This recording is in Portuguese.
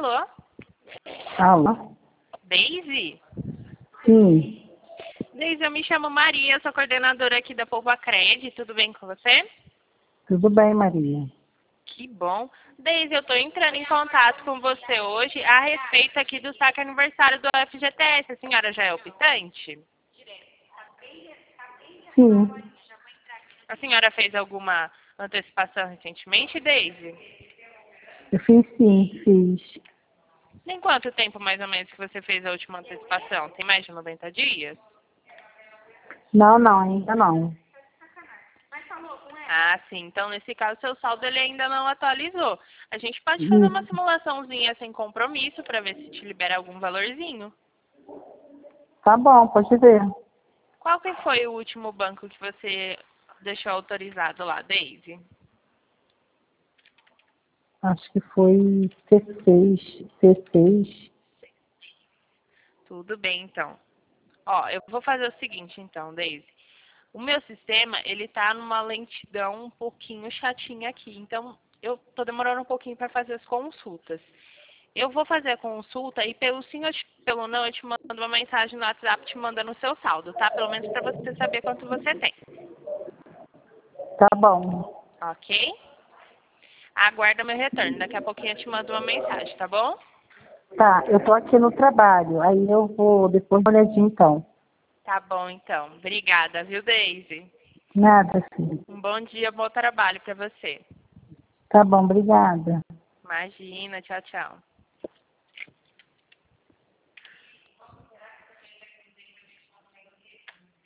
Alô? Alô? Deise? Sim, Deise, eu me chamo Maria, sou coordenadora aqui da Poupacred, tudo bem com você? tudo bem, Maria. Que bom. Deise, eu estou entrando em contato com você hoje a respeito aqui do saque aniversário do FGTS. A senhora já é optante? Sim, A senhora fez alguma antecipação recentemente, Deise? eu fiz sim, fiz. Tem quanto tempo mais ou menos que você fez a última antecipação? Tem mais de 90 dias? Não, ainda não. Ah, sim. Então, nesse caso, seu saldo ele ainda não atualizou. A gente pode fazer uma Isso. simulaçãozinha sem compromisso para ver se te libera algum valorzinho. Tá bom, pode ver. Qual que foi o último banco que você deixou autorizado lá, Daisy? Acho que foi C6. Tudo bem, então. Ó, eu vou fazer o seguinte, então, Daisy. O meu sistema, ele tá numa lentidão um pouquinho chatinha aqui. Então, eu tô demorando um pouquinho para fazer as consultas. Eu vou fazer a consulta e pelo sim ou pelo não, eu te mando uma mensagem no WhatsApp te mandando o seu saldo, tá? Pelo menos para você saber quanto você tem, Tá bom. ok? Aguarda meu retorno. Daqui a pouquinho eu te mando uma mensagem, tá bom? Tá, eu tô aqui no trabalho. Aí eu vou depois dar uma olhadinha então. Tá bom, então. Obrigada, viu, Daisy? Nada, filho. Um bom dia, bom trabalho para você. Tá bom, obrigada. Imagina, tchau, tchau.